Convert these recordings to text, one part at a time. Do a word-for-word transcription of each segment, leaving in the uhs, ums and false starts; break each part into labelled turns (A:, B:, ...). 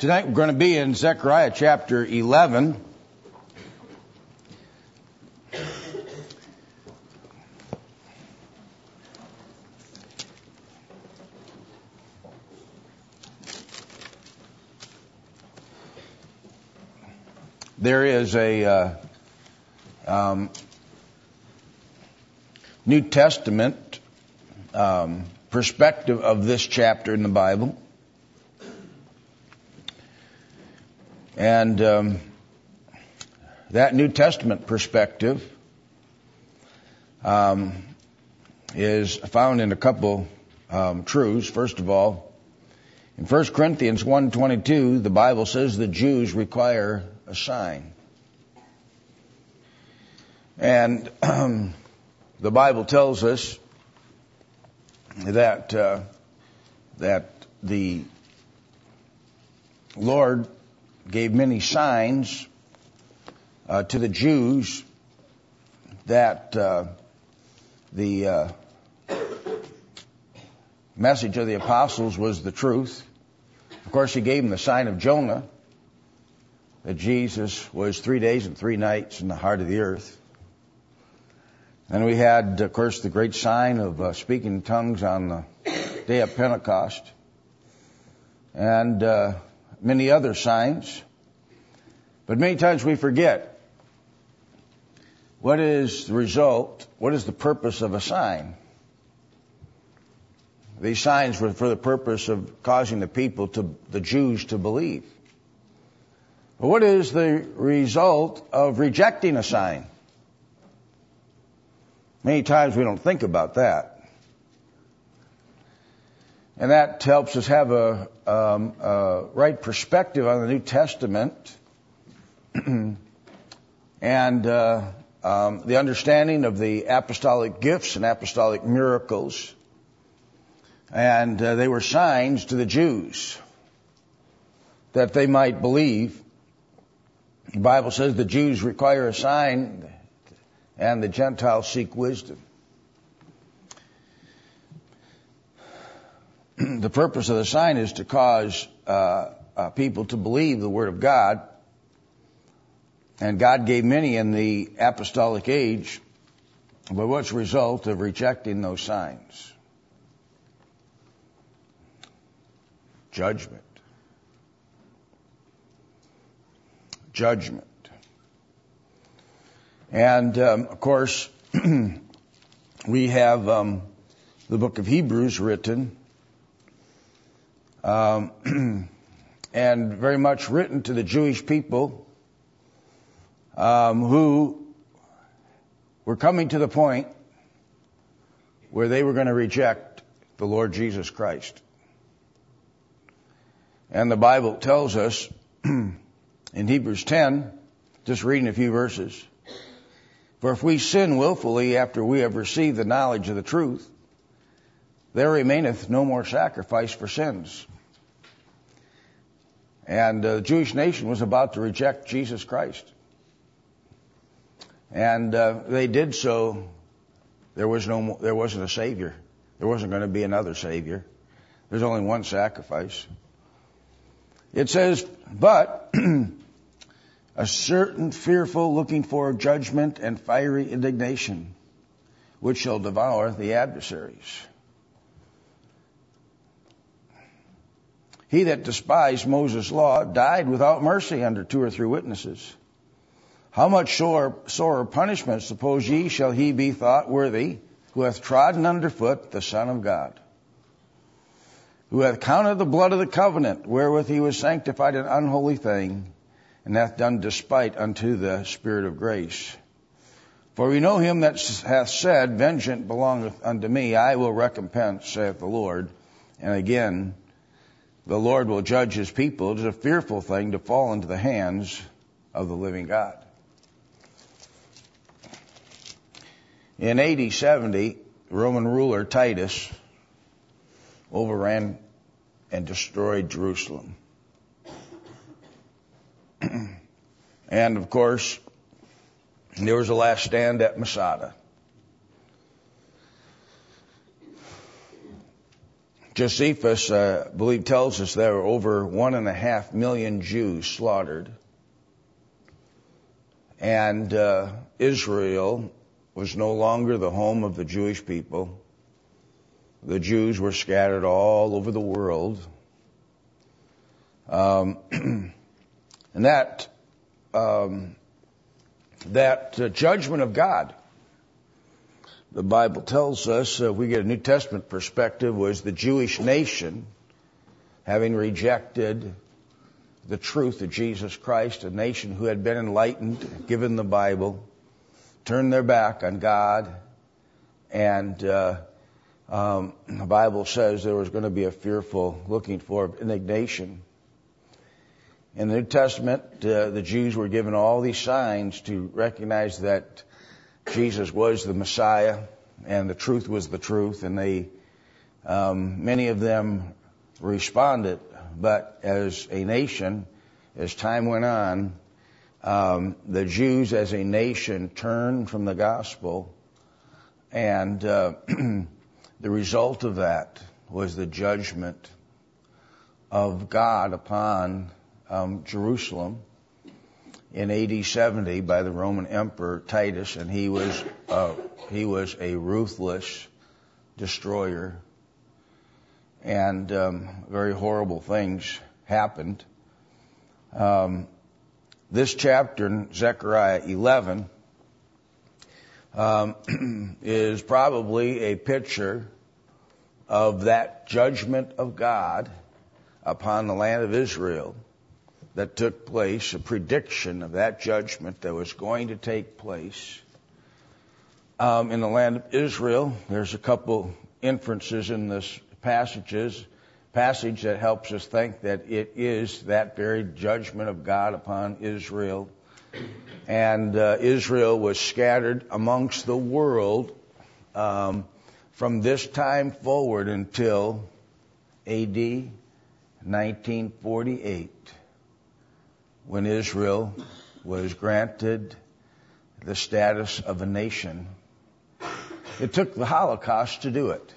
A: Tonight we're going to be in Zechariah chapter eleven. There is a uh, um, New Testament um, perspective of this chapter in the Bible. And um, that New Testament perspective um, is found in a couple um, truths. First of all, in First Corinthians one twenty-two, the Bible says the Jews require a sign. And um, the Bible tells us that uh, that the Lord gave many signs uh, to the Jews, that uh, the uh, message of the apostles was the truth. Of course, he gave them the sign of Jonah, that Jesus was three days and three nights in the heart of the earth. And we had, of course, the great sign of uh, speaking in tongues on the day of Pentecost, and uh, many other signs. But many times we forget what is the result, what is the purpose of a sign. These signs were for the purpose of causing the people, to the Jews, to believe. But what is the result of rejecting a sign? Many times we don't think about that. And that helps us have a, um, a right perspective on the New Testament and uh, um, the understanding of the apostolic gifts and apostolic miracles. And uh, they were signs to the Jews that they might believe. The Bible says the Jews require a sign and the Gentiles seek wisdom. The purpose of the sign is to cause uh, uh, people to believe the Word of God. And God gave many in the apostolic age, but what's the result of rejecting those signs? Judgment. Judgment. And, um, of course, we have um, the book of Hebrews written, um, and very much written to the Jewish people um, who were coming to the point where they were going to reject the Lord Jesus Christ. And the Bible tells us in Hebrews ten, just reading a few verses, for if we sin willfully after we have received the knowledge of the truth, there remaineth no more sacrifice for sins. And uh, the Jewish nation was about to reject Jesus Christ. And uh, they did so. There was no, there wasn't a Savior. There wasn't going to be another Savior. There's only one sacrifice. It says, but a certain fearful looking for judgment and fiery indignation, which shall devour the adversaries. He that despised Moses' law died without mercy under two or three witnesses. How much sore, sorer punishment, suppose ye, shall he be thought worthy, who hath trodden under foot the Son of God, who hath counted the blood of the covenant, wherewith he was sanctified an unholy thing, and hath done despite unto the Spirit of grace. For we know him that hath said, vengeance belongeth unto me, I will recompense, saith the Lord. And again, the Lord will judge his people. It is a fearful thing to fall into the hands of the living God. In A D seventy, Roman ruler Titus overran and destroyed Jerusalem. And, of course, there was a last stand at Masada. Josephus, uh, I believe, tells us there were over one and a half million Jews slaughtered. And uh, Israel was no longer the home of the Jewish people. The Jews were scattered all over the world. Um, and that um, that uh, judgment of God, the Bible tells us, uh, if we get a New Testament perspective, was the Jewish nation, having rejected the truth of Jesus Christ, a nation who had been enlightened, given the Bible, turned their back on God, and uh, um, the Bible says there was going to be a fearful looking for of indignation. In the New Testament, uh, the Jews were given all these signs to recognize that Jesus was the Messiah and the truth was the truth, and they, um, many of them responded. But as a nation, as time went on, um, the Jews as a nation turned from the gospel, and uh, the result of that was the judgment of God upon um, Jerusalem in A D seventy by the Roman Emperor Titus, and he was uh, he was a ruthless destroyer, and um, very horrible things happened. Um, this chapter in Zechariah eleven um, is probably a picture of that judgment of God upon the land of Israel that took place, a prediction of that judgment that was going to take place um, in the land of Israel. There's a couple inferences in this passages, passage that helps us think that it is that very judgment of God upon Israel. And uh, Israel was scattered amongst the world um, from this time forward until A D nineteen forty-eight. When Israel was granted the status of a nation. It took the Holocaust to do it.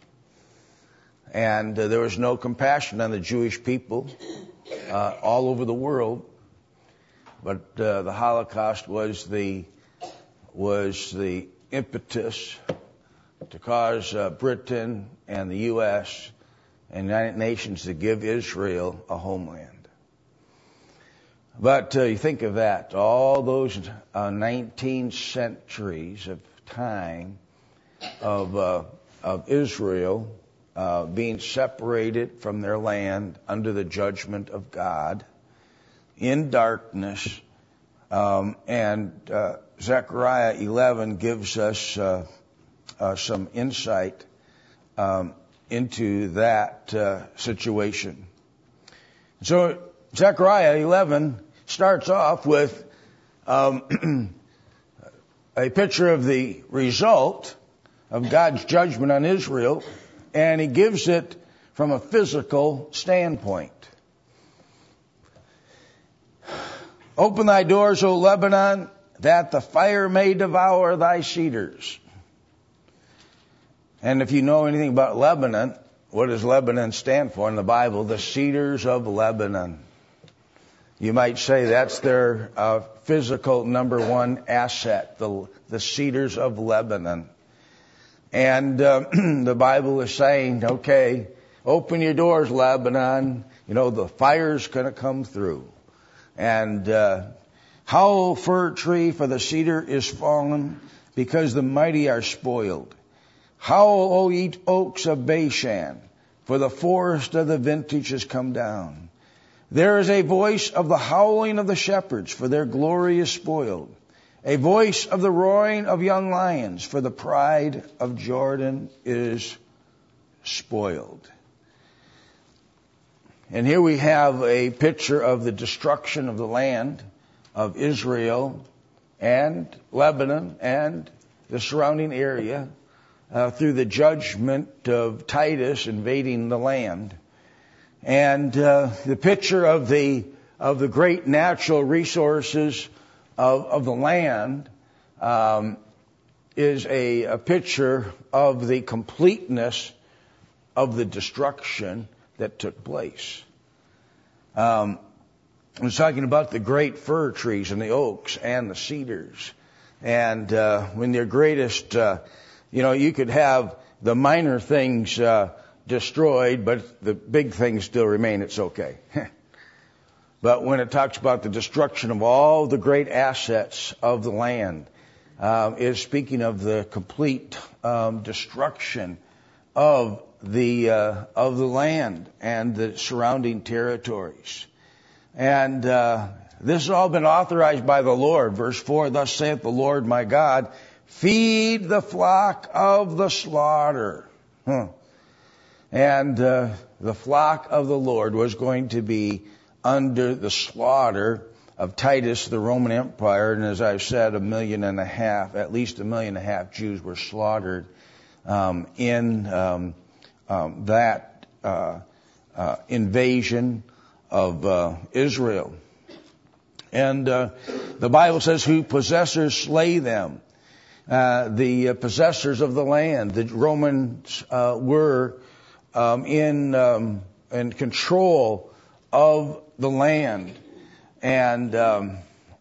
A: And uh, there was no compassion on the Jewish people uh, all over the world. But uh, the Holocaust was the was the impetus to cause uh, Britain and the U S and the United Nations to give Israel a homeland. But uh, you think of that, all those uh, nineteen centuries of time of uh, of Israel uh, being separated from their land under the judgment of God, in darkness, um, and uh, Zechariah eleven gives us uh, uh, some insight um, into that uh, situation. So Zechariah eleven starts off with um, a picture of the result of God's judgment on Israel, and he gives it from a physical standpoint. Open thy doors, O Lebanon, that the fire may devour thy cedars. And if you know anything about Lebanon, what does Lebanon stand for in the Bible? The cedars of Lebanon. You might say that's their uh, physical number one asset, the, the cedars of Lebanon. And uh, the Bible is saying, okay, open your doors, Lebanon. You know, the fire's going to come through. And uh, howl, fir tree, for the cedar is fallen, because the mighty are spoiled. Howl, O ye oaks of Bashan, for the forest of the vintage has come down. There is a voice of the howling of the shepherds, for their glory is spoiled. A voice of the roaring of young lions, for the pride of Jordan is spoiled. And here we have a picture of the destruction of the land of Israel and Lebanon and the surrounding area uh, through the judgment of Titus invading the land. And uh, the picture of the of the great natural resources of, of the land um, is a, a picture of the completeness of the destruction that took place. Um, I was talking about the great fir trees and the oaks and the cedars. And uh, when their greatest, uh, you know, you could have the minor things uh, destroyed, but the big things still remain. It's okay. But when it talks about the destruction of all the great assets of the land, uh, is speaking of the complete um, destruction of the uh, of the land and the surrounding territories. And uh, this has all been authorized by the Lord. Verse four, thus saith the Lord my God, feed the flock of the slaughter. Huh. And uh, the flock of the Lord was going to be under the slaughter of Titus, the Roman Empire. And as I've said, a million and a half, at least a million and a half Jews were slaughtered um, in um, um, that uh, uh, invasion of uh, Israel. And uh, the Bible says, who possessors slay them. Uh, the uh, possessors of the land. The Romans uh, were um, in um, in control of the land, and um,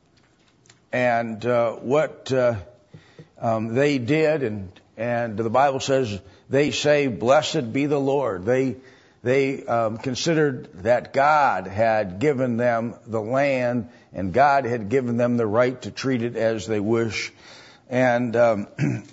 A: and uh, what uh, um, they did, and and the Bible says they say, "Blessed be the Lord." They they um, considered that God had given them the land, and God had given them the right to treat it as they wish. And um,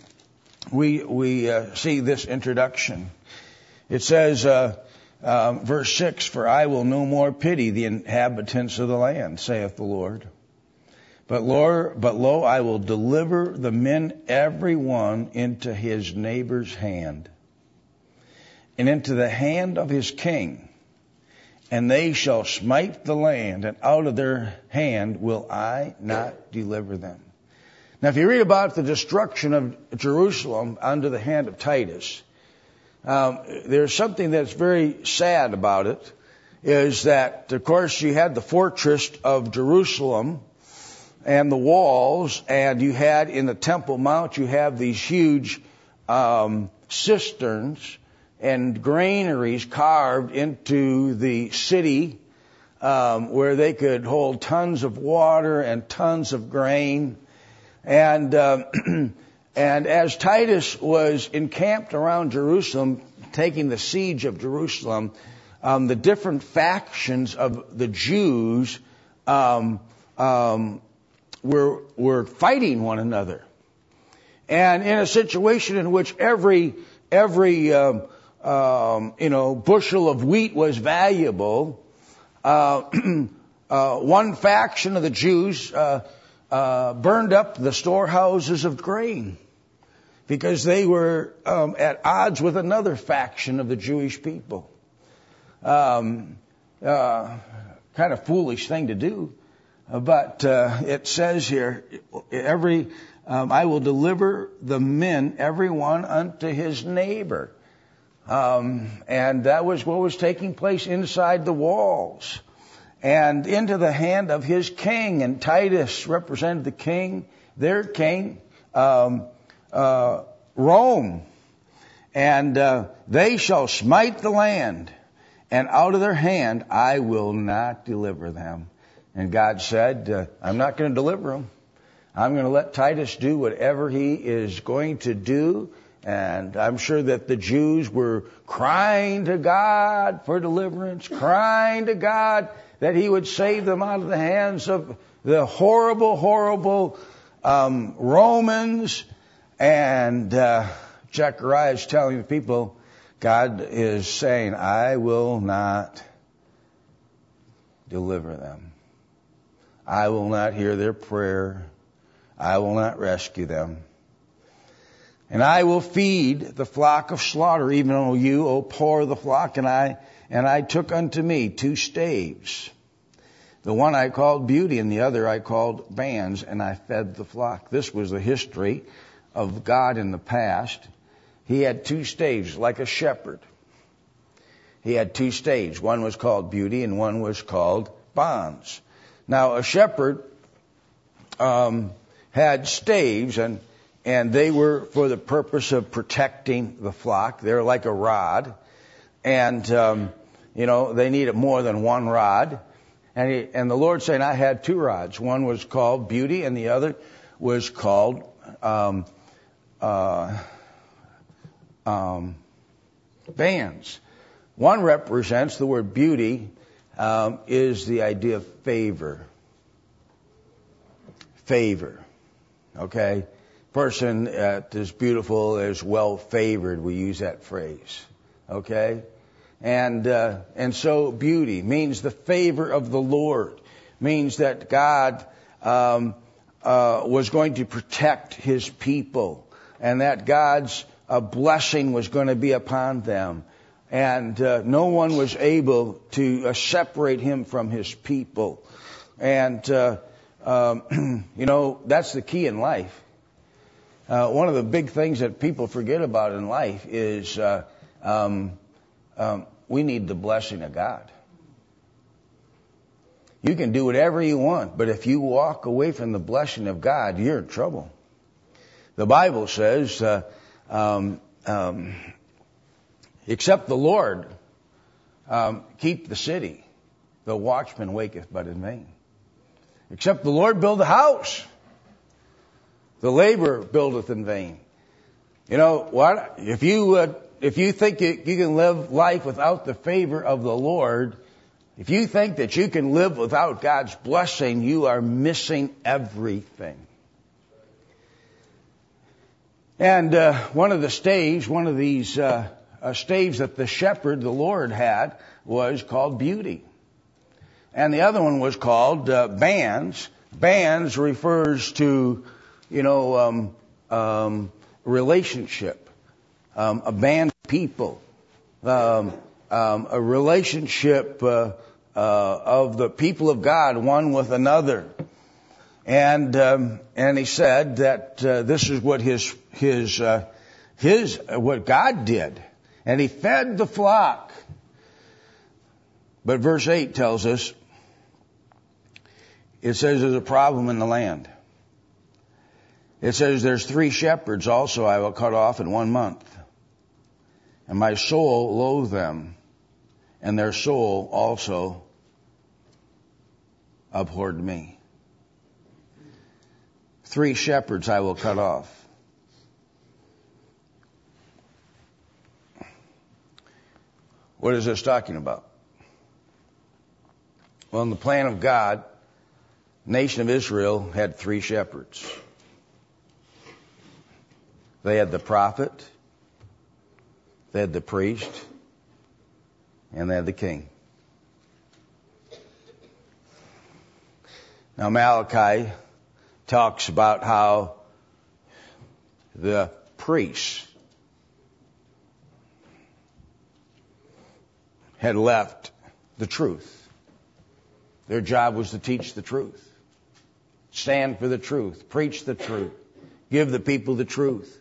A: we we uh, see this introduction. It says, uh, uh, verse six, "For I will no more pity the inhabitants of the land, saith the Lord. But Lord, but lo, I will deliver the men every one into his neighbor's hand, and into the hand of his king, and they shall smite the land, and out of their hand will I not deliver them." Now, if you read about the destruction of Jerusalem under the hand of Titus, um, there's something that's very sad about it, is that, of course, you had the fortress of Jerusalem and the walls, and you had in the Temple Mount, you have these huge um, cisterns and granaries carved into the city, um, where they could hold tons of water and tons of grain. And uh, and as Titus was encamped around Jerusalem, taking the siege of Jerusalem, um, the different factions of the Jews um, um, were were fighting one another, and in a situation in which every every um, um, you know bushel of wheat was valuable, uh, uh, one faction of the Jews Uh, Uh, burned up the storehouses of grain because they were um, at odds with another faction of the Jewish people. Um, uh, kind of foolish thing to do, but uh, it says here, every um, I will deliver the men, every one unto his neighbor, um, and that was what was taking place inside the walls. And into the hand of his king. And Titus represented the king, their king, um, uh, Rome. And uh, they shall smite the land, and out of their hand I will not deliver them. And God said, uh, I'm not going to deliver them. I'm going to let Titus do whatever he is going to do. And I'm sure that the Jews were crying to God for deliverance, crying to God that he would save them out of the hands of the horrible, horrible um, Romans. And uh, Zechariah is telling the people, God is saying, I will not deliver them. I will not hear their prayer. I will not rescue them. And I will feed the flock of slaughter, even O you, O poor of the flock, and I And I took unto me two staves. The one I called Beauty, and the other I called Bands, and I fed the flock. This was the history of God in the past. He had two staves, like a shepherd. He had two staves. One was called Beauty, and one was called Bonds. Now, a shepherd um, had staves, and and they were for the purpose of protecting the flock. They're like a rod. and um, you know they needed more than one rod. And he, and the Lord saying, I had two rods. One was called beauty, and the other was called um, uh, um, bands. One represents the word beauty um, is the idea of favor. Favor. Okay? Person that is beautiful is well favored. We use that phrase. Okay? And uh, and so beauty means the favor of the Lord, means that God um, uh, was going to protect His people, and that God's uh, blessing was going to be upon them, and uh, no one was able to uh, separate Him from His people. And uh, um, you know, that's the key in life. Uh, one of the big things that people forget about in life is uh, um, Um, we need the blessing of God. You can do whatever you want, but if you walk away from the blessing of God, you're in trouble. The Bible says, uh, um, um, except the Lord um, keep the city, the watchman waketh but in vain. Except the Lord build the house, the laborer buildeth in vain. You know what? If you uh, If you think you, you can live life without the favor of the Lord, if you think that you can live without God's blessing, you are missing everything. And uh, one of the staves, one of these uh, uh, staves that the shepherd, the Lord, had was called beauty. And the other one was called uh, bands. Bands refers to, you know, um, um, relationship. Um, a band of people, um, um, a relationship uh, uh, of the people of God, one with another, and um, and he said that uh, this is what his his uh, his uh, what God did, and he fed the flock. But verse eight tells us, it says there's a problem in the land. It says there's three shepherds also I will cut off in one month. And my soul loathed them, and their soul also abhorred me. Three shepherds I will cut off. What is this talking about? Well, in the plan of God, the nation of Israel had three shepherds. They had the prophet, they had the priest, and they had the king. Now Malachi talks about how the priests had left the truth. Their job was to teach the truth, stand for the truth, preach the truth, give the people the truth.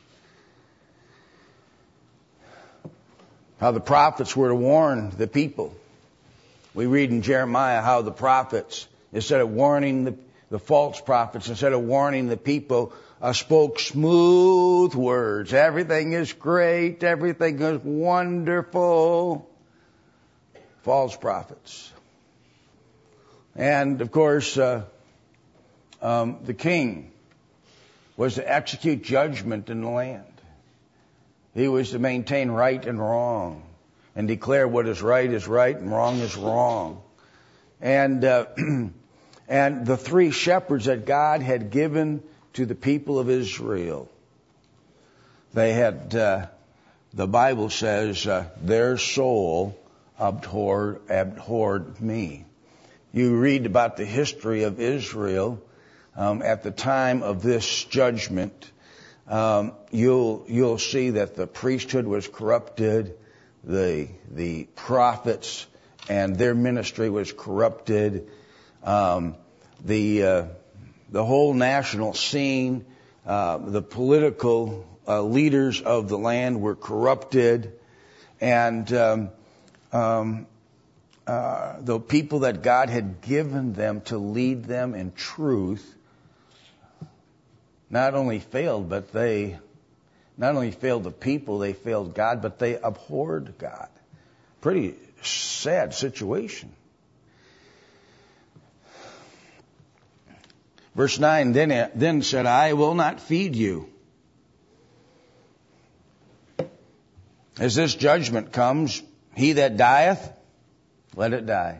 A: How the prophets were to warn the people. We read in Jeremiah how the prophets, instead of warning the, the false prophets, instead of warning the people, uh, spoke smooth words. Everything is great. Everything is wonderful. False prophets. And, of course, uh, um, the king was to execute judgment in the land. He was to maintain right and wrong and declare what is right is right and wrong is wrong. And uh, and the three shepherds that God had given to the people of Israel, they had, uh, the Bible says, uh, their soul abhorred, abhorred me. You read about the history of Israel um, at the time of this judgment. Um, you'll you'll see that the priesthood was corrupted, the the prophets and their ministry was corrupted, um, the uh, the whole national scene, uh, the political uh, leaders of the land were corrupted, and um, um, uh, the people that God had given them to lead them in truth not only failed, but they not only failed the people, they failed God, but they abhorred God. pretty sad situation. Verse nine, then, then said I, I will not feed you. As this judgment comes, he that dieth, let it die.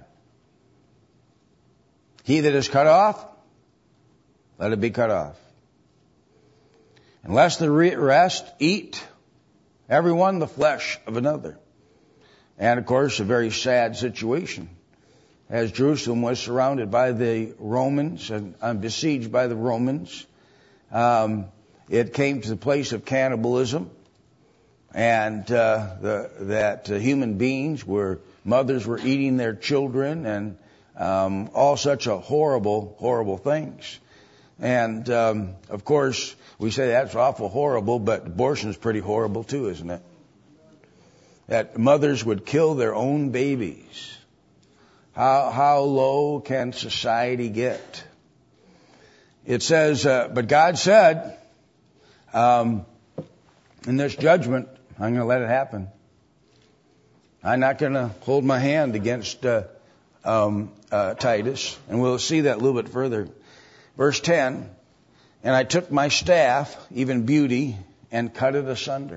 A: He that is cut off, let it be cut off. Unless the rest eat every one the flesh of another. And of course, a very sad situation, as Jerusalem was surrounded by the Romans and uh, besieged by the Romans. Um, it came to the place of cannibalism, and uh, the, that uh, human beings were, mothers were eating their children, and um, all such a horrible, horrible things. And um, of course, we say that's awful horrible, but abortion is pretty horrible too, isn't it? That mothers would kill their own babies. How, how low can society get? It says, uh, but God said, um, in this judgment, I'm going to let it happen. I'm not going to hold my hand against uh, um, uh, Titus. And we'll see that a little bit further. Verse ten, and I took my staff, even beauty, and cut it asunder.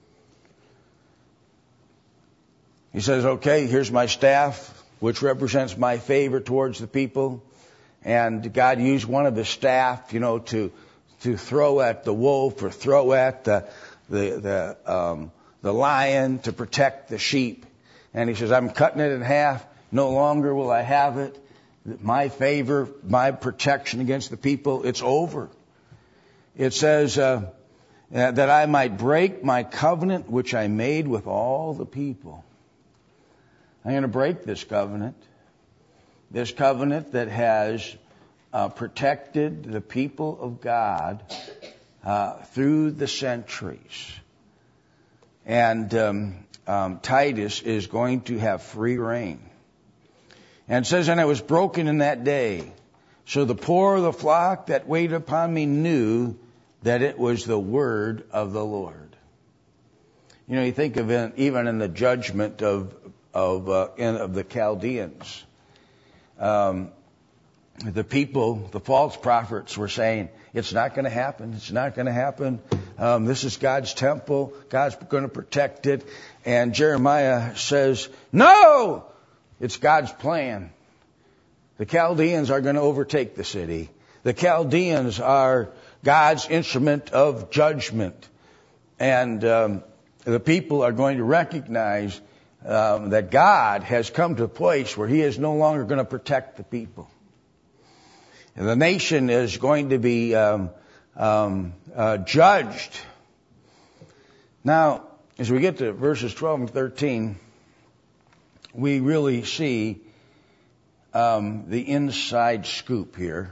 A: He says, okay, here's my staff, which represents my favor towards the people. And God used one of the staff, you know, to to throw at the wolf or throw at the the the, um, the lion to protect the sheep. And he says, I'm cutting it in half. No longer will I have it. My favor, my protection against the people, it's over. It says uh, that I might break my covenant which I made with all the people. I'm going to break this covenant. This covenant that has uh, protected the people of God uh, through the centuries. And um, um, Titus is going to have free reign. And it says, and I was broken in that day. So the poor of the flock that waited upon me knew that it was the word of the Lord. You know, you think of it even in the judgment of of uh, in, of the Chaldeans. Um, the people, the false prophets were saying, it's not going to happen. It's not going to happen. Um, this is God's temple. God's going to protect it. And Jeremiah says, no! It's God's plan. The Chaldeans are going to overtake the city. The Chaldeans are God's instrument of judgment. And um, the people are going to recognize um, that God has come to a place where He is no longer going to protect the people. And the nation is going to be um, um, uh, judged. Now, as we get to verses twelve and thirteen, we really see um, the inside scoop here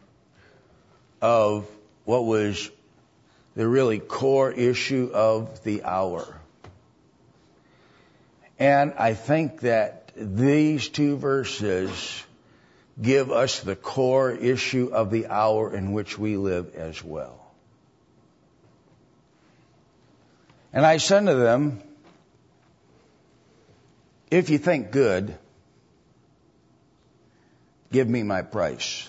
A: of what was the really core issue of the hour. And I think that these two verses give us the core issue of the hour in which we live as well. And I said to them, if you think good, give me my price.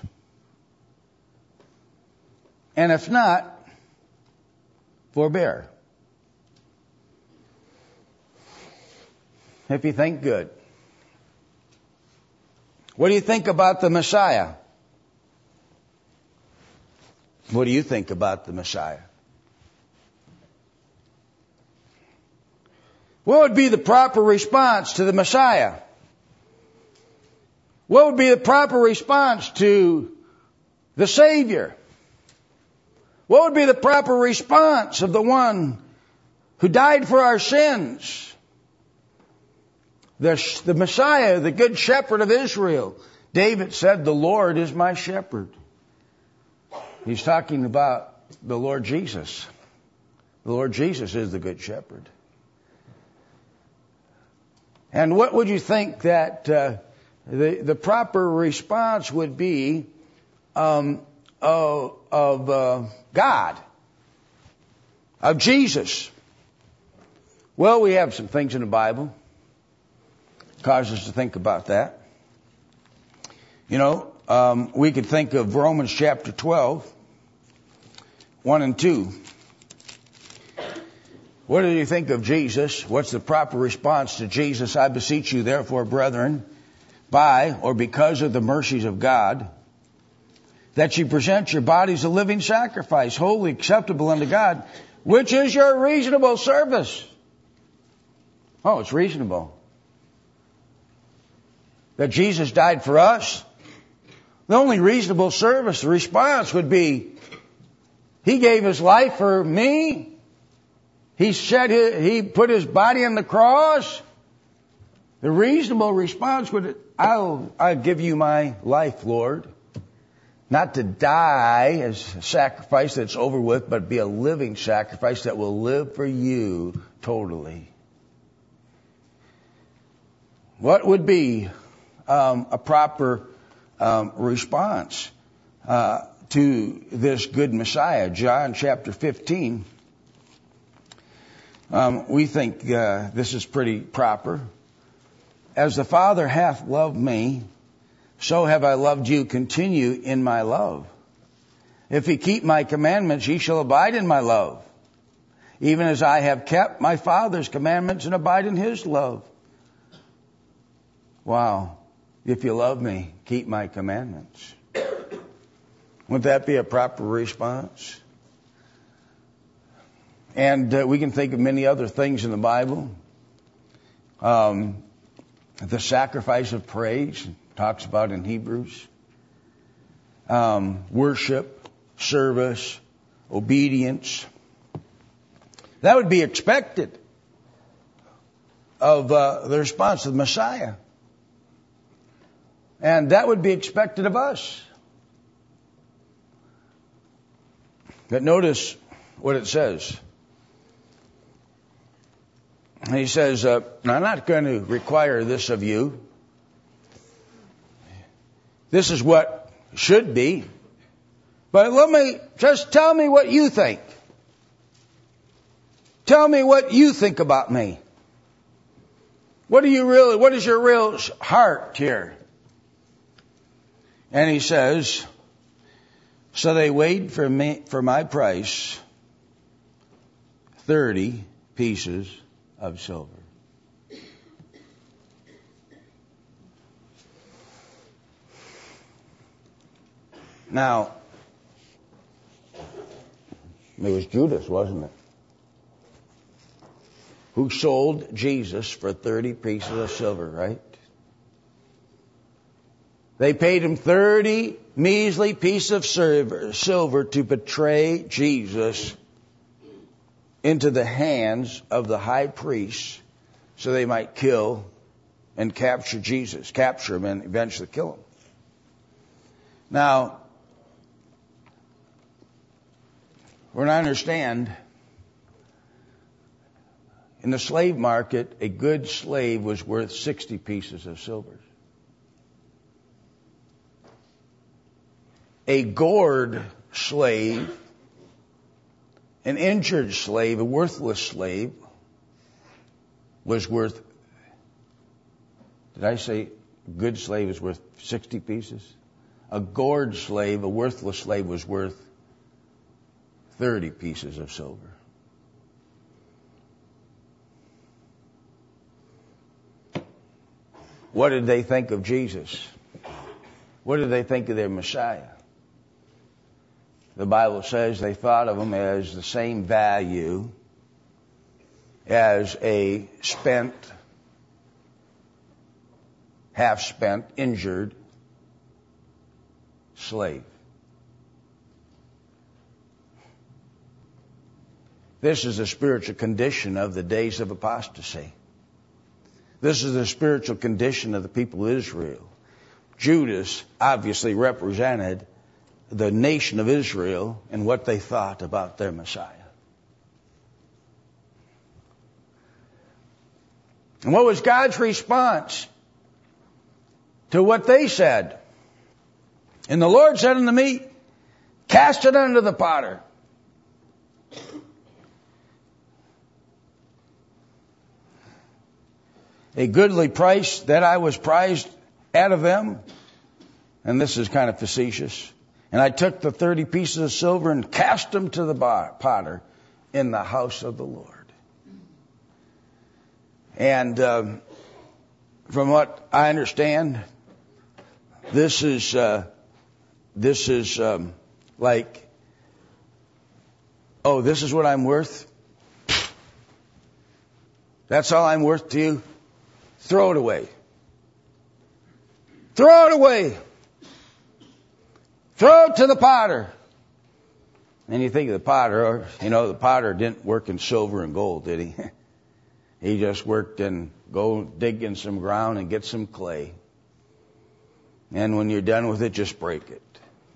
A: And if not, forbear. If you think good. What do you think about the Messiah? What do you think about the Messiah? What would be the proper response to the Messiah? What would be the proper response to the Savior? What would be the proper response of the one who died for our sins? The, the Messiah, the good shepherd of Israel. David said, the Lord is my shepherd. He's talking about the Lord Jesus. The Lord Jesus is the good shepherd. And what would you think that uh, the, the proper response would be um, of, of uh, God, of Jesus? Well, we have some things in the Bible. cause us to think about that. You know, um, we could think of Romans chapter twelve, one and two. What do you think of Jesus? What's the proper response to Jesus? I beseech you, therefore, brethren, by or because of the mercies of God, that you present your bodies a living sacrifice, wholly acceptable unto God, which is your reasonable service. Oh, it's reasonable. That Jesus died for us. The only reasonable service, the response would be, He gave His life for me. He shed his, He put His body on the cross. The reasonable response would, I'll, I'll give you my life, Lord. Not to die as a sacrifice that's over with, but be a living sacrifice that will live for you totally. What would be um, a proper um, response uh, to this good Messiah? John chapter fifteen. Um, we think uh, this is pretty proper. As the Father hath loved me, so have I loved you. Continue in my love. If ye keep my commandments, ye shall abide in my love, even as I have kept my Father's commandments and abide in His love. Wow. If you love me, keep my commandments. Would that be a proper response? And uh, we can think of many other things in the Bible. Um, the sacrifice of praise, talks about in Hebrews. Um, worship, service, obedience. That would be expected of uh, the response of the Messiah. And that would be expected of us. But notice what it says. He says, uh, I'm not going to require this of you. This is what should be. But let me, just tell me what you think. Tell me what you think about me. What do you really, what is your real heart here? And he says, so they weighed for me, for my price, thirty pieces of silver. Now, it was Judas, wasn't it? Who sold Jesus for thirty pieces of silver, right? They paid him thirty measly pieces of silver to betray Jesus into the hands of the high priest so they might kill and capture Jesus, capture him and eventually kill him. Now, we're going to understand, in the slave market, a good slave was worth sixty pieces of silver. A gored slave, an injured slave, a worthless slave, was worth, did I say a good slave is worth sixty pieces? A gored slave, a worthless slave, was worth thirty pieces of silver. What did they think of Jesus? What did they think of their Messiah? The Bible says they thought of him as the same value as a spent, half-spent, injured slave. This is the spiritual condition of the days of apostasy. This is the spiritual condition of the people of Israel. Judas obviously represented the nation of Israel and what they thought about their Messiah. And what was God's response to what they said? And the Lord said unto me, cast it unto the potter. a goodly price that I was prized out of them. And this is kind of facetious. And I took the thirty pieces of silver and cast them to the potter in the house of the Lord. And um, from what I understand, this is uh, this is um, like, oh, this is what I'm worth? That's all I'm worth to you? Throw it away. Throw it away. Throw it to the potter. And you think of the potter, or, you know, the potter didn't work in silver and gold, did he? He just worked in, go dig in some ground and get some clay. And when you're done with it, just break it.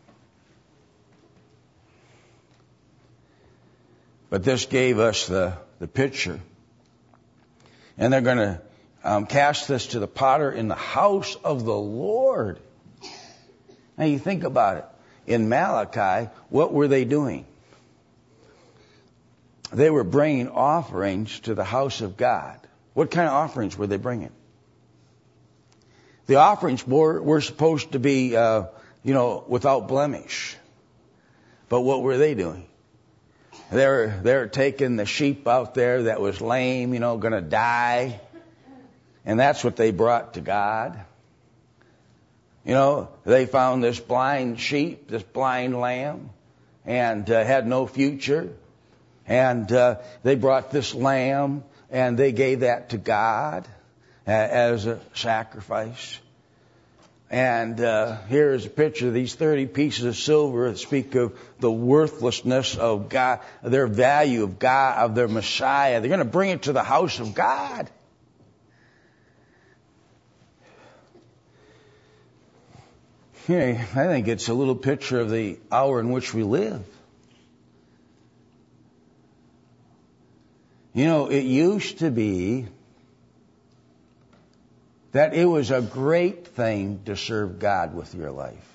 A: But this gave us the, the picture. And they're going to um, cast this to the potter in the house of the Lord. Now you think about it. In Malachi, what were they doing? They were bringing offerings to the house of God. What kind of offerings were they bringing? The offerings were, were supposed to be, uh, you know, without blemish. But what were they doing? They were, they were taking the sheep out there that was lame, you know, going to die. And that's what they brought to God. You know, they found this blind sheep, this blind lamb, and uh, had no future. And uh, they brought this lamb, and they gave that to God uh, as a sacrifice. And uh, here is a picture of these thirty pieces of silver that speak of the worthlessness of God, their value of God, of their Messiah. They're going to bring it to the house of God. Yeah, I think it's a little picture of the hour in which we live. You know, it used to be that it was a great thing to serve God with your life.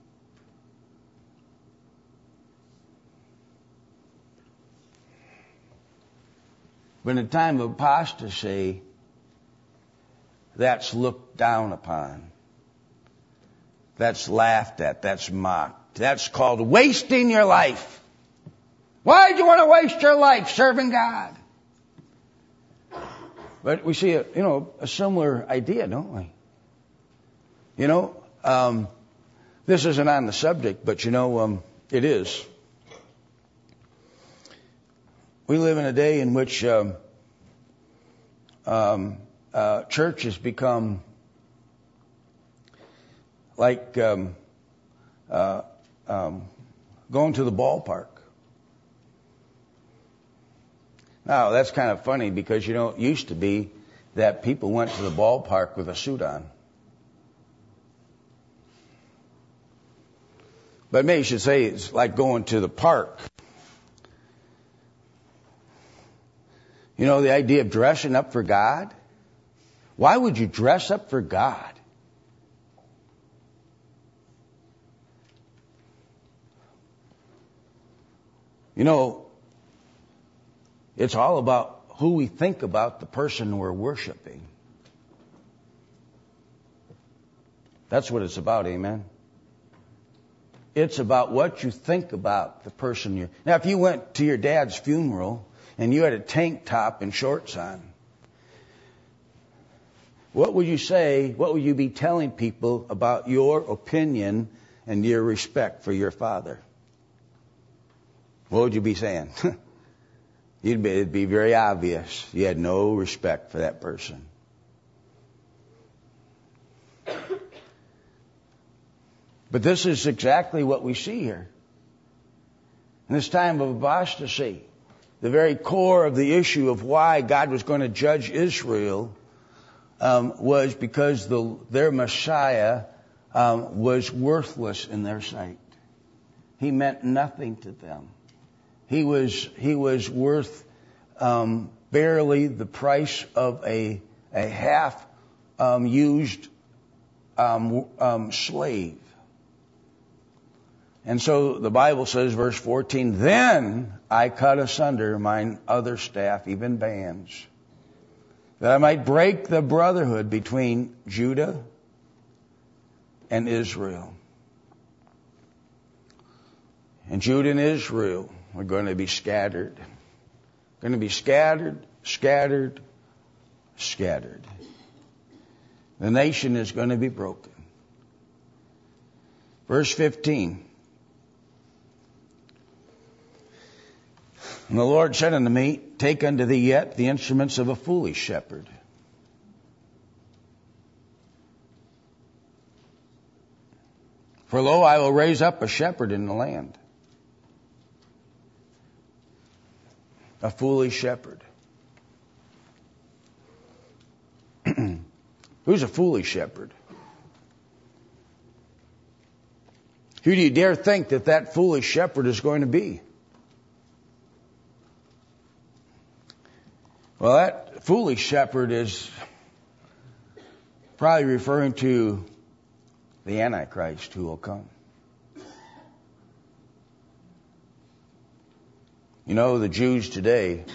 A: But in a time of apostasy, that's looked down upon. That's laughed at. That's mocked. That's called wasting your life. Why do you want to waste your life serving God? But we see a, you know, a similar idea, don't we? You know, um, this isn't on the subject, but you know, um, it is. We live in a day in which um, um, uh, church has become like um, uh, um, going to the ballpark. Now, that's kind of funny because, you know, it used to be that people went to the ballpark with a suit on. But maybe you should say it's like going to the park. You know, the idea of dressing up for God. Why would you dress up for God? You know, it's all about who we think about the person we're worshiping. That's what it's about, amen? It's about what you think about the person you're... Now, if you went to your dad's funeral and you had a tank top and shorts on, what would you say, what would you be telling people about your opinion and your respect for your father? What would you be saying? You'd be, it'd be very obvious. You had no respect for that person. But this is exactly what we see here. In this time of apostasy, the very core of the issue of why God was going to judge Israel um, was because the, their Messiah um, was worthless in their sight. He meant nothing to them. He was he was worth um, barely the price of a a half um, used um, um, slave. And so the Bible says, verse fourteen, then I cut asunder mine other staff, even bands. that I might break the brotherhood between Judah and Israel. And Judah and Israel are going to be scattered. Going to be scattered, scattered, scattered. The nation is going to be broken. Verse fifteen. And the Lord said unto me, take unto thee yet the instruments of a foolish shepherd. For lo, I will raise up a shepherd in the land. A foolish shepherd. Who's a foolish shepherd? Who do you dare think that that foolish shepherd is going to be? Well, that foolish shepherd is probably referring to the Antichrist who will come. You know, the Jews today,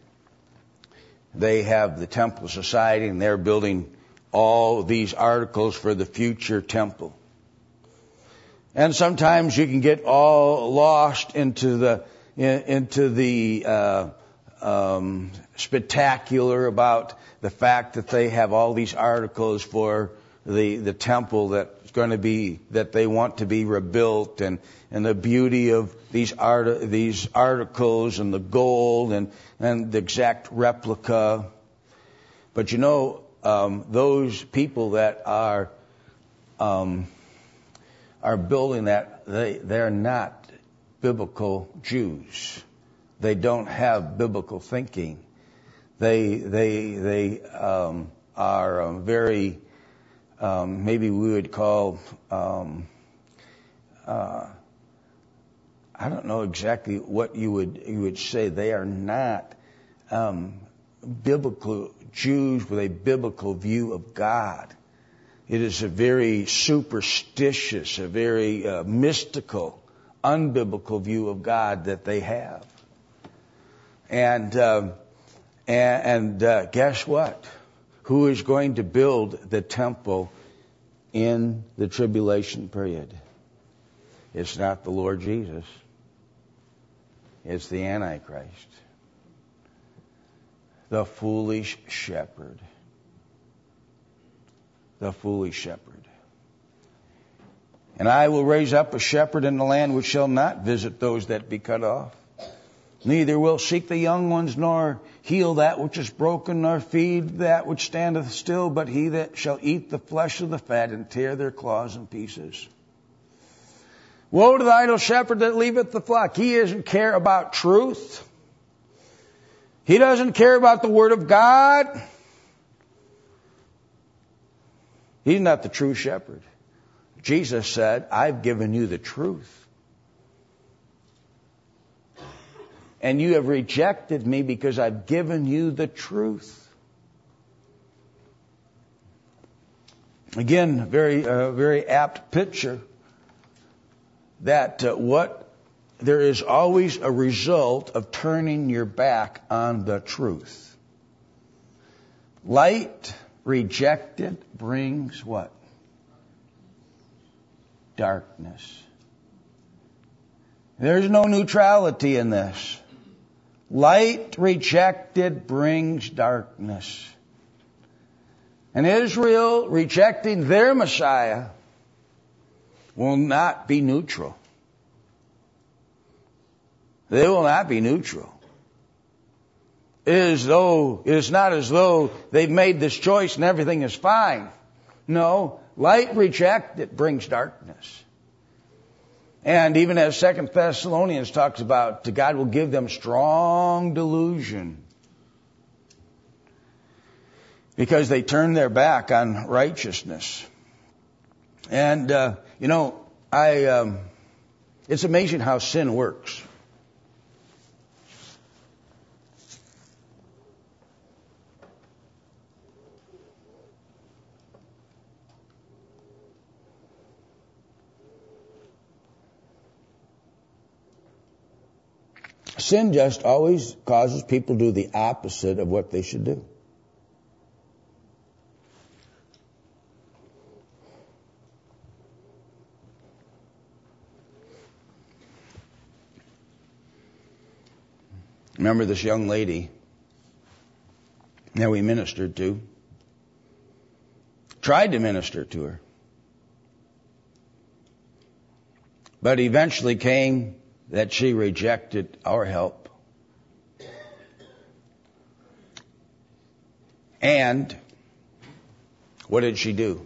A: they have the Temple Society and they're building all these articles for the future temple. And sometimes you can get all lost into the in, into the uh, um, spectacular about the fact that they have all these articles for the the temple that's going to be that they want to be rebuilt, and and the beauty of these art these articles and the gold and and the exact replica. But you know, um, those people that are um, are building that, they they're not biblical Jews. They don't have biblical thinking. They they they um, are um, very um, maybe we would call um, uh, I don't know exactly what you would you would say. They are not um, biblical Jews with a biblical view of God. It is a very superstitious, a very uh, mystical, unbiblical view of God that they have. And uh, and, and uh, guess what? Who is going to build the temple in the tribulation period? It's not the Lord Jesus. It's the Antichrist. The foolish shepherd. The foolish shepherd. And I will raise up a shepherd in the land which shall not visit those that be cut off. Neither will seek the young ones, nor heal that which is broken, nor feed that which standeth still, but he that shall eat the flesh of the fat and tear their claws in pieces. Woe to the idle shepherd that leaveth the flock. He doesn't care about truth. He doesn't care about the Word of God. He's not the true shepherd. Jesus said, I've given you the truth. And you have rejected me because I've given you the truth. Again, very, uh, very apt picture that uh, what there is always a result of turning your back on the truth. Light rejected brings what? Darkness. There's no neutrality in this. Light rejected brings darkness. And Israel rejecting their Messiah will not be neutral. They will not be neutral. It is though, it is not as though they've made this choice and everything is fine. No, light rejected brings darkness. And even as Second Thessalonians talks about, God will give them strong delusion because they turn their back on righteousness. And, uh, you know, I, um, it's amazing how sin works. Sin just always causes people to do the opposite of what they should do. Remember this young lady that we ministered to? Tried to minister to her. But eventually came that she rejected our help. And what did she do?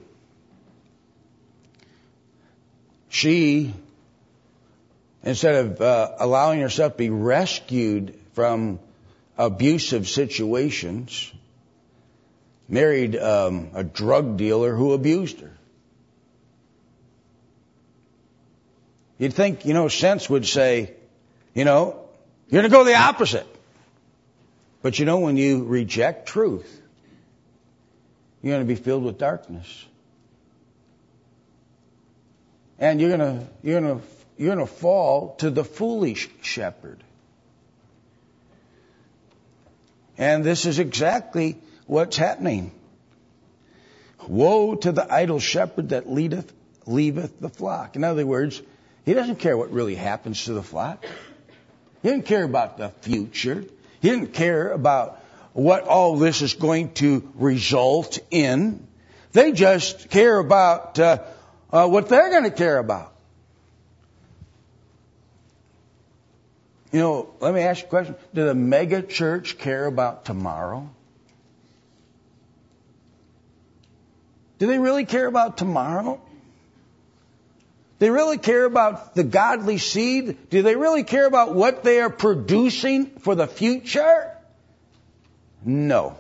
A: She, instead of uh, allowing herself to be rescued from abusive situations, married um, a drug dealer who abused her. You'd think, you know, sense would say, you know, you're going to go the opposite. But you know, when you reject truth, you're going to be filled with darkness. And you're going to, you're going to, you're going to fall to the foolish shepherd. And this is exactly what's happening. Woe to the idle shepherd that leadeth, leaveth the flock. In other words, he doesn't care what really happens to the flock. He doesn't care about the future. He doesn't care about what all this is going to result in. They just care about uh, uh, what they're going to care about. You know, let me ask you a question. Did a mega church care about tomorrow? Do they really care about tomorrow? Do they really care about the godly seed? Do they really care about what they are producing for the future? No.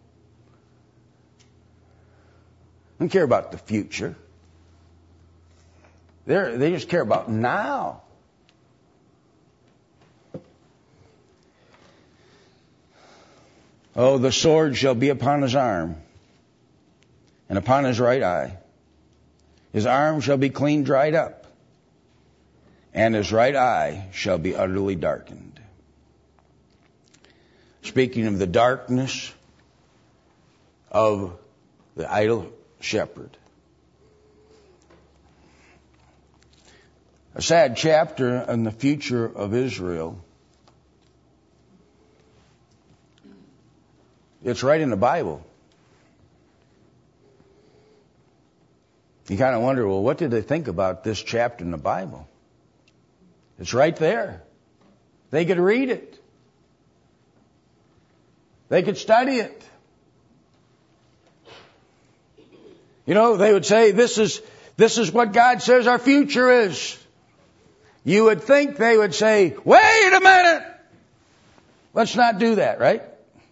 A: They don't care about the future. They're, they just care about now. Oh, the sword shall be upon his arm and upon his right eye. His arm shall be clean dried up, and his right eye shall be utterly darkened. Speaking of the darkness of the idle shepherd. A sad chapter on the future of Israel. It's right in the Bible. You kind of wonder, well, what did they think about this chapter in the Bible? It's right there. They could read it. They could study it. You know, they would say, this is, this is what God says our future is. You would think they would say, wait a minute! Let's not do that, right?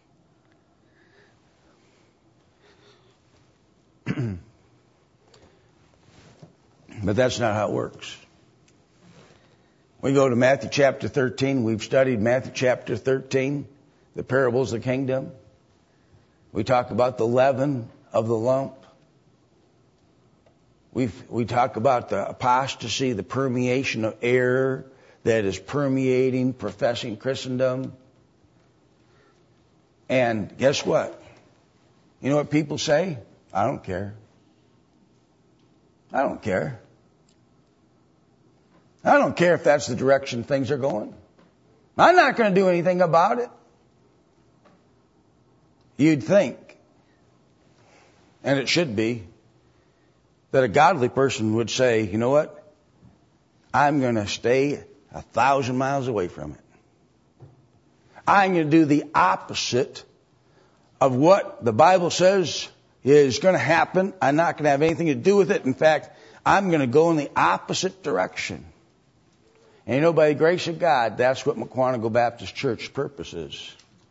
A: But that's not how it works. We go to Matthew chapter thirteen. We've studied Matthew chapter thirteen, the parables of the kingdom. We talk about the leaven of the lump. We've, we talk about the apostasy, the permeation of error that is permeating, professing Christendom. And guess what? You know what people say? I don't care. I don't care. I don't care if that's the direction things are going. I'm not going to do anything about it. You'd think, and it should be, that a godly person would say, you know what? I'm going to stay a thousand miles away from it. I'm going to do the opposite of what the Bible says is going to happen. I'm not going to have anything to do with it. In fact, I'm going to go in the opposite direction. And you know, by the grace of God, that's what McQuantico Baptist Church's purpose is.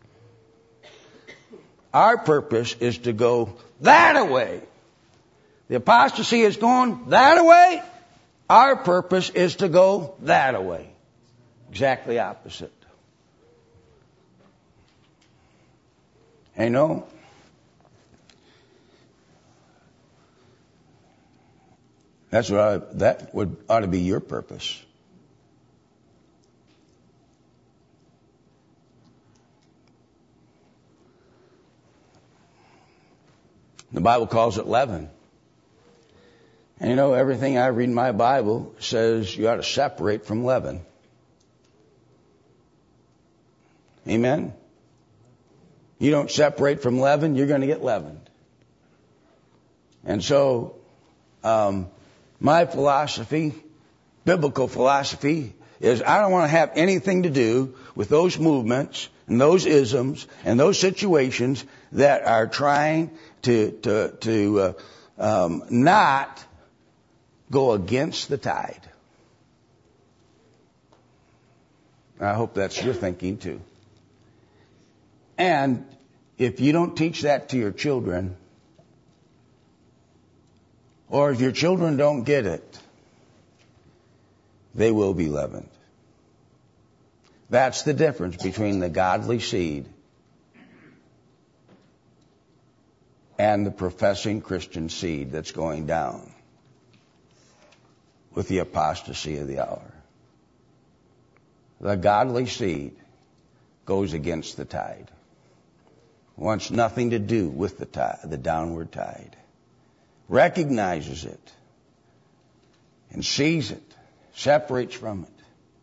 A: Our purpose is to go that way. The apostasy is going that way. Our purpose is to go that way. Exactly opposite. And you know, that's what I, that would ought to be your purpose. The Bible calls it leaven. And you know, everything I read in my Bible says you ought to separate from leaven. Amen? You don't separate from leaven, you're going to get leavened. And so, um, my philosophy, biblical philosophy, is I don't want to have anything to do with those movements and those isms and those situations that are trying to to to uh, um, not go against the tide. I hope that's your thinking too. And if you don't teach that to your children, or if your children don't get it, they will be leavened. That's the difference between the godly seed and the professing Christian seed that's going down with the apostasy of the hour. The godly seed goes against the tide, wants nothing to do with the tide, the downward tide, recognizes it and sees it, separates from it.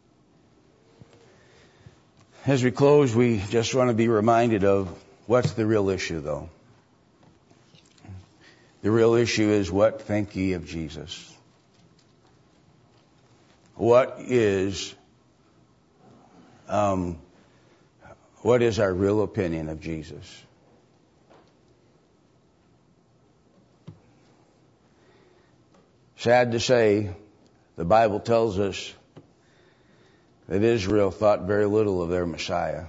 A: As we close, we just want to be reminded of what's the real issue, though. The real issue is, what think ye of Jesus? What is, um, what is our real opinion of Jesus? Sad to say, the Bible tells us that Israel thought very little of their Messiah.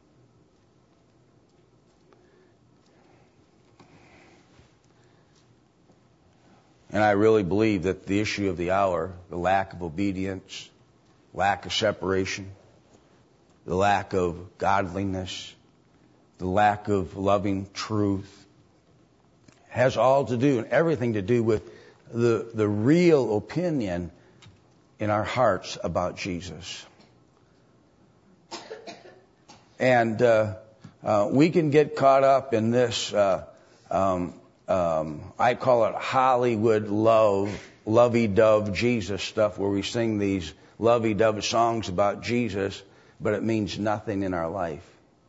A: And I really believe that the issue of the hour, the lack of obedience, lack of separation, the lack of godliness, the lack of loving truth, has all to do and everything to do with the, the real opinion in our hearts about Jesus. And uh, uh, we can get caught up in this, uh, um, um, I call it Hollywood love, lovey-dove Jesus stuff, where we sing these lovey-dove songs about Jesus, but it means nothing in our life.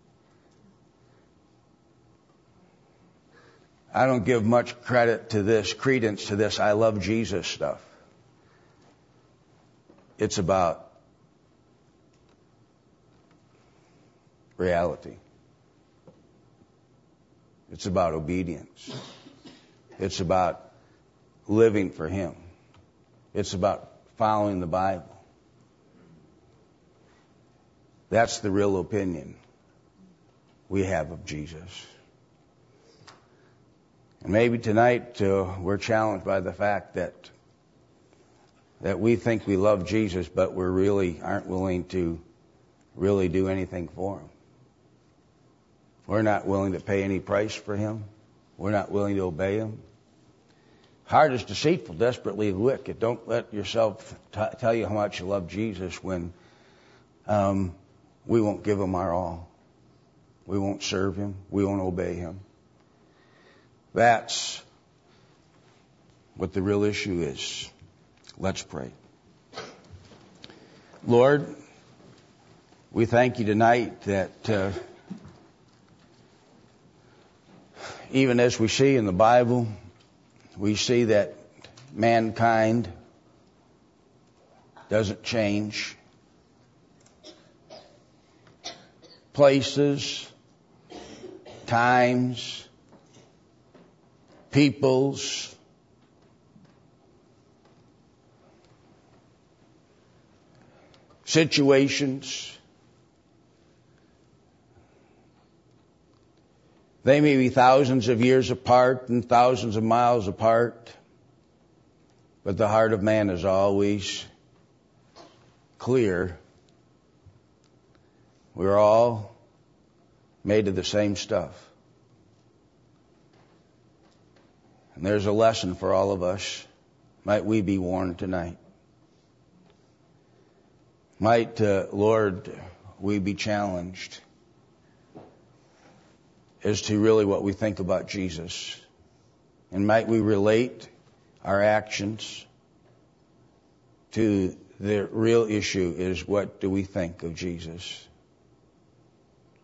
A: I don't give much credit to this, credence to this I love Jesus stuff. It's about reality. It's about obedience. It's about living for Him. It's about following the Bible. That's the real opinion we have of Jesus. And maybe tonight uh, we're challenged by the fact that that we think we love Jesus, but we really aren't willing to really do anything for Him. We're not willing to pay any price for Him. We're not willing to obey Him. Heart is deceitful, desperately wicked. Don't let yourself t- tell you how much you love Jesus when um, we won't give Him our all. We won't serve Him. We won't obey Him. That's what the real issue is. Let's pray. Lord, we thank You tonight that uh, even as we see in the Bible, we see that mankind doesn't change. Places, times, peoples, situations, they may be thousands of years apart and thousands of miles apart, but the heart of man is always clear. We're all made of the same stuff. And there's a lesson for all of us. Might we be warned tonight. Might, uh, Lord, we be challenged as to really what we think about Jesus. And might we relate our actions to the real issue is, what do we think of Jesus?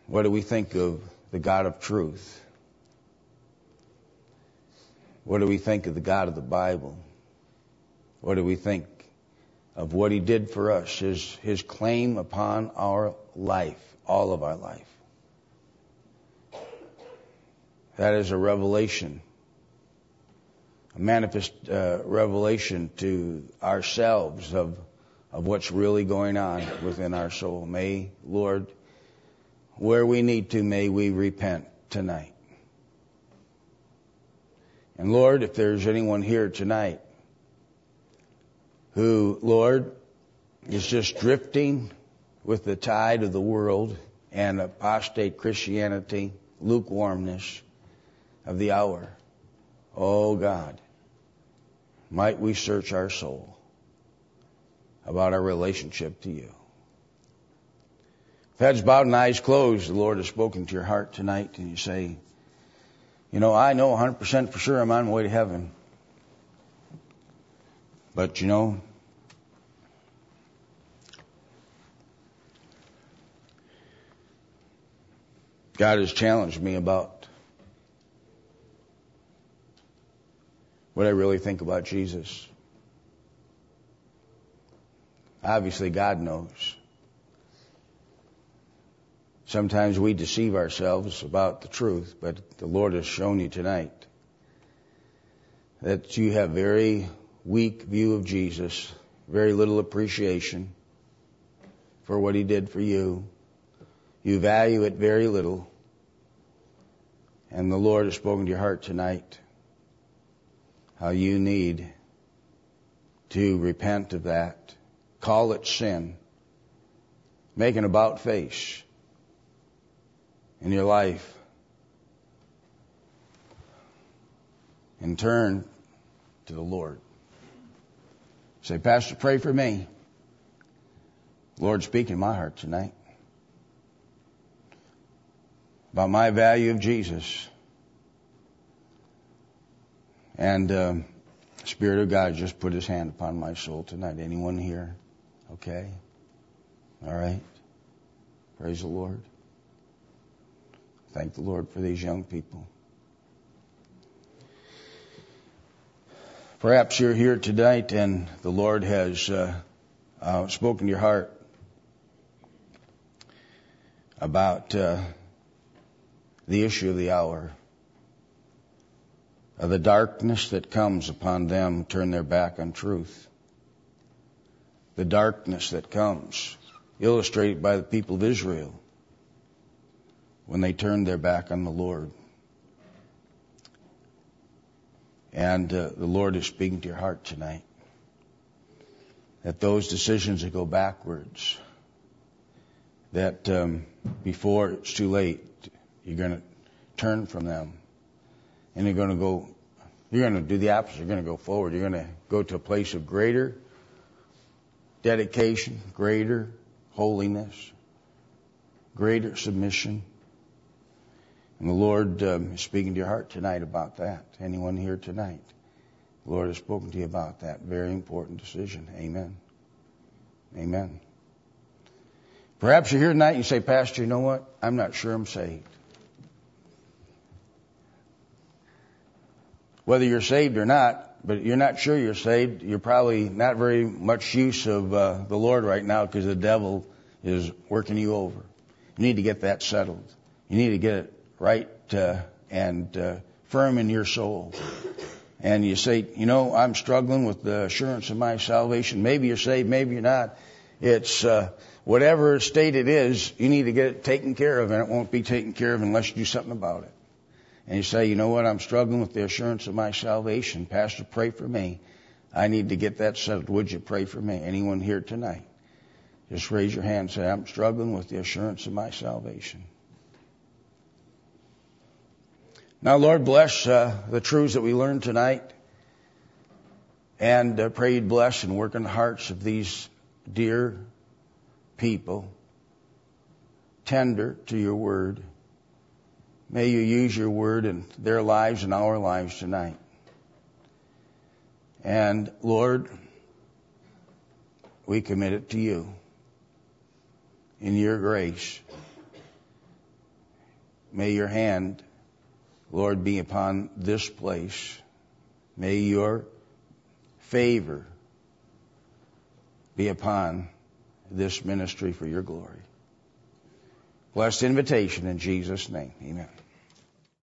A: What do we think of the God of truth? What do we think of the God of the Bible? What do we think of what He did for us, His, His claim upon our life, all of our life? That is a revelation, a manifest uh, revelation to ourselves of, of what's really going on within our soul. May, Lord, where we need to, may we repent tonight. And Lord, if there's anyone here tonight who, Lord, is just drifting with the tide of the world and apostate Christianity, lukewarmness of the hour, oh God, might we search our soul about our relationship to You. If heads bowed and eyes closed, the Lord has spoken to your heart tonight, and you say, you know, I know one hundred percent for sure I'm on my way to heaven. But, you know, God has challenged me about what I really think about Jesus. Obviously, God knows. Sometimes we deceive ourselves about the truth, but the Lord has shown you tonight that you have very weak view of Jesus, very little appreciation for what He did for you. You value it very little. And the Lord has spoken to your heart tonight how you need to repent of that. Call it sin. Make an about face in your life. And turn to the Lord. Say, Pastor, pray for me. Lord, speak in my heart tonight about my value of Jesus. And um, the Spirit of God just put His hand upon my soul tonight. Anyone here? Okay. All right. Praise the Lord. Thank the Lord for these young people. Perhaps you're here tonight and the Lord has uh, uh, spoken to your heart about uh, the issue of the hour, of the darkness that comes upon them who turn their back on truth. The darkness that comes, illustrated by the people of Israel when they turned their back on the Lord. And uh, the Lord is speaking to your heart tonight that those decisions that go backwards, that um, before it's too late, you're going to turn from them, and you're going to go. You're going to do the opposite. You're going to go forward. You're going to go to a place of greater dedication, greater holiness, greater submission. And the Lord um, is speaking to your heart tonight about that. Anyone here tonight? The Lord has spoken to you about that very important decision. Amen. Amen. Perhaps you're here tonight and you say, Pastor, you know what? I'm not sure I'm saved. Whether you're saved or not, but you're not sure you're saved, you're probably not very much use of uh, the Lord right now because the devil is working you over. You need to get that settled. You need to get it right uh, and uh, firm in your soul. And you say, you know, I'm struggling with the assurance of my salvation. Maybe you're saved, maybe you're not. It's uh, whatever state it is, you need to get it taken care of, and it won't be taken care of unless you do something about it. And you say, you know what, I'm struggling with the assurance of my salvation. Pastor, pray for me. I need to get that settled. Would you pray for me? Anyone here tonight? Just raise your hand and say, I'm struggling with the assurance of my salvation. Now, Lord, bless uh, the truths that we learned tonight. And uh, pray you'd bless and work in the hearts of these dear people, tender to your word. May you use your word in their lives and our lives tonight. And Lord, we commit it to you in your grace may your hand, Lord, be upon this place. May your favor be upon this ministry for your glory. Blessed invitation in Jesus' name. Amen.